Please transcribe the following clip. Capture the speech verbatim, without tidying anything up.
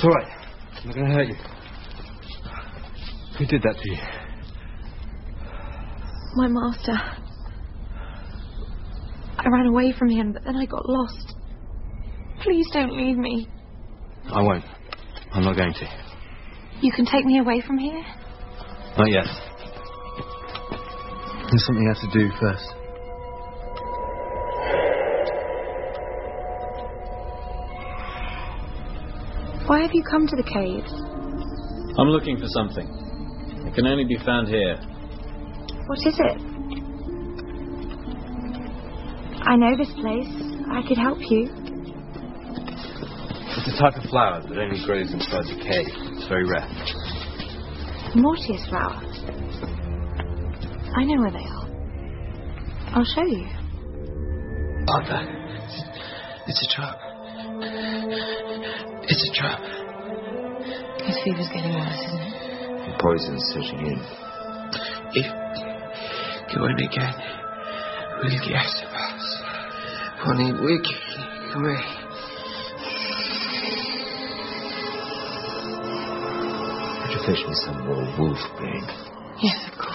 all right. I'm not going to hurt you. Who did that to you? My master. I ran away from him, but then I got lost. Please don't leave me. I won't. I'm not going to. You can take me away from here? Not yet. There's something I have to do first. Why have you come to the caves? I'm looking for something. It can only be found here. What is it? I know this place. I could help you. It's a type of flower that only grows inside the cave. It's very rare. Mortius flower. I know where they are. I'll show you. Arthur, it's a trap. It's a trap. His fever's getting worse, isn't it? The poison's setting in. If go in again, we'll get us. Honey, wake. Come here. Could you fetch me some more wolf brain? Yes, of course.